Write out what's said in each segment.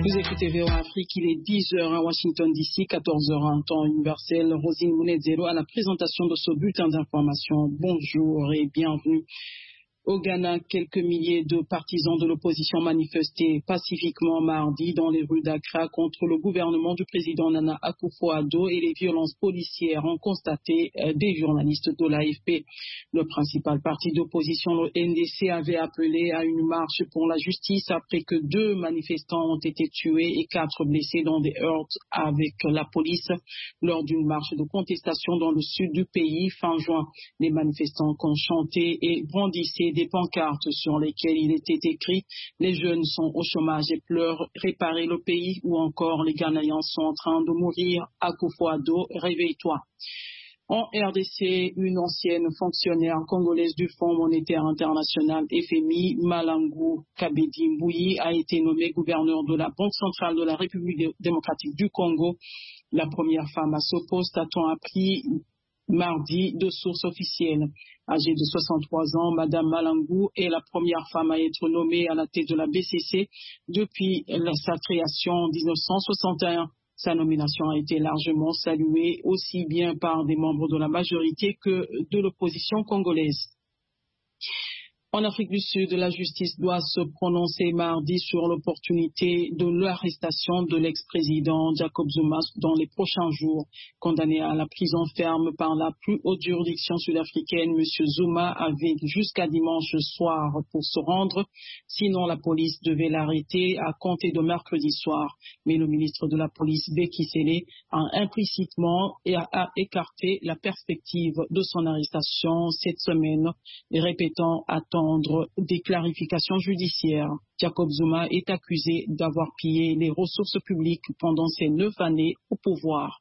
Vous écoutez VOA Afrique, il est 10h à Washington DC, 14h en temps universel. Rosine Mounedzelo à la présentation de ce bulletin d'information. Bonjour et bienvenue. Au Ghana, quelques milliers de partisans de l'opposition manifestaient pacifiquement mardi dans les rues d'Accra contre le gouvernement du président Nana Akufo-Addo et les violences policières ont constaté des journalistes de l'AFP. Le principal parti d'opposition, le NDC, avait appelé à une marche pour la justice après que 2 manifestants ont été tués et 4 blessés dans des heurts avec la police lors d'une marche de contestation dans le sud du pays fin juin. Les manifestants ont chanté et brandissaient des pancartes sur lesquelles il était écrit « Les jeunes sont au chômage et pleurent, réparer le pays » ou encore « Les Ghanéens sont en train de mourir, Akufo-Addo, réveille-toi ». En RDC, une ancienne fonctionnaire congolaise du Fonds monétaire international FMI, Malangou Kabedi Mbouyi, a été nommée gouverneur de la Banque centrale de la République démocratique du Congo. La première femme à ce poste, a-t-on appris mardi de sources officielles. Âgée de 63 ans, Madame Malangou est la première femme à être nommée à la tête de la BCC depuis sa création en 1961. Sa nomination a été largement saluée aussi bien par des membres de la majorité que de l'opposition congolaise. En Afrique du Sud, la justice doit se prononcer mardi sur l'opportunité de l'arrestation de l'ex-président Jacob Zuma dans les prochains jours. Condamné à la prison ferme par la plus haute juridiction sud-africaine, M. Zuma avait jusqu'à dimanche soir pour se rendre. Sinon, la police devait l'arrêter à compter de mercredi soir. Mais le ministre de la police, Beki Sele, a implicitement écarté la perspective de son arrestation cette semaine, répétant attendre des clarifications judiciaires. Jacob Zuma est accusé d'avoir pillé les ressources publiques pendant ses 9 années au pouvoir.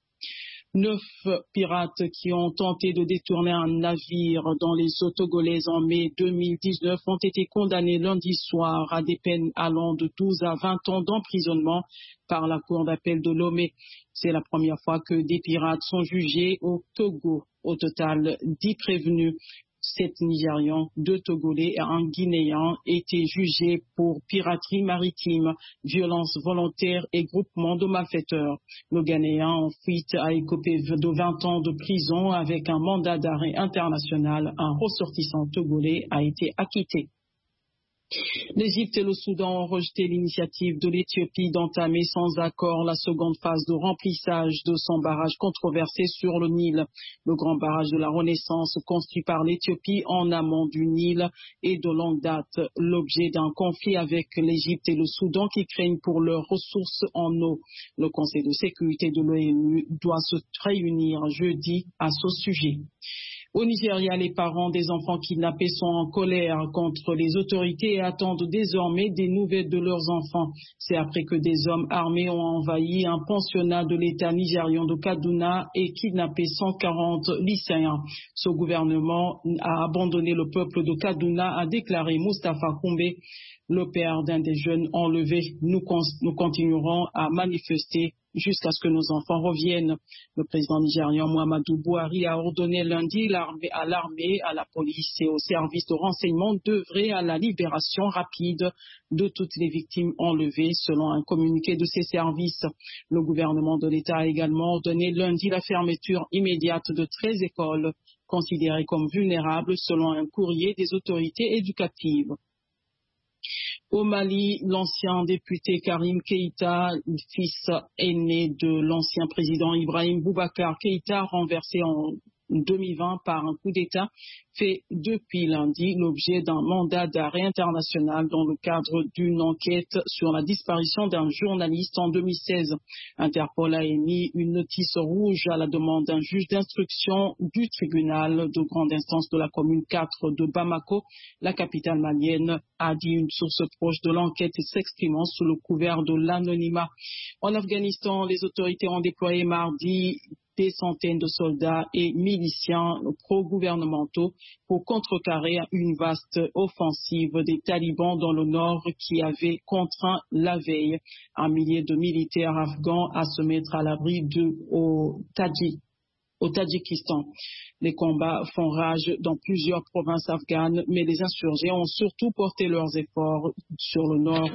9 pirates qui ont tenté de détourner un navire dans les eaux togolaises en mai 2019 ont été condamnés lundi soir à des peines allant de 12 à 20 ans d'emprisonnement par la Cour d'appel de Lomé. C'est la première fois que des pirates sont jugés au Togo. Au total, 10 prévenus. 7 Nigérians, 2 Togolais et 1 Guinéen étaient jugés pour piraterie maritime, violence volontaire et groupement de malfaiteurs. Le Ghanéen en fuite a écopé de 20 ans de prison avec un mandat d'arrêt international. Un ressortissant togolais a été acquitté. L'Égypte et le Soudan ont rejeté l'initiative de l'Éthiopie d'entamer sans accord la seconde phase de remplissage de son barrage controversé sur le Nil. Le grand barrage de la Renaissance construit par l'Éthiopie en amont du Nil est de longue date l'objet d'un conflit avec l'Égypte et le Soudan qui craignent pour leurs ressources en eau. Le Conseil de sécurité de l'ONU doit se réunir jeudi à ce sujet. Au Nigeria, les parents des enfants kidnappés sont en colère contre les autorités et attendent désormais des nouvelles de leurs enfants. C'est après que des hommes armés ont envahi un pensionnat de l'État nigérian de Kaduna et kidnappé 140 lycéens. Ce gouvernement a abandonné le peuple de Kaduna, a déclaré Mustapha Koumbe, le père d'un des jeunes enlevés. Nous continuerons à manifester jusqu'à ce que nos enfants reviennent. Le président nigérian Muhammadu Buhari a ordonné lundi à l'armée, à la police et aux services de renseignement d'œuvrer à la libération rapide de toutes les victimes enlevées, selon un communiqué de ces services. Le gouvernement de l'État a également ordonné lundi la fermeture immédiate de 13 écoles considérées comme vulnérables, selon un courrier des autorités éducatives. Au Mali, l'ancien député Karim Keïta, fils aîné de l'ancien président Ibrahim Boubacar Keïta, renversé en 2020 par un coup d'État, fait depuis lundi l'objet d'un mandat d'arrêt international dans le cadre d'une enquête sur la disparition d'un journaliste en 2016. Interpol a émis une notice rouge à la demande d'un juge d'instruction du tribunal de grande instance de la commune 4 de Bamako. La capitale malienne, a dit une source proche de l'enquête s'exprimant sous le couvert de l'anonymat. En Afghanistan, les autorités ont déployé mardi des centaines de soldats et miliciens pro-gouvernementaux pour contrecarrer une vaste offensive des talibans dans le nord qui avait contraint la veille un millier de militaires afghans à se mettre à l'abri au Tadjikistan. Les combats font rage dans plusieurs provinces afghanes, mais les insurgés ont surtout porté leurs efforts sur le nord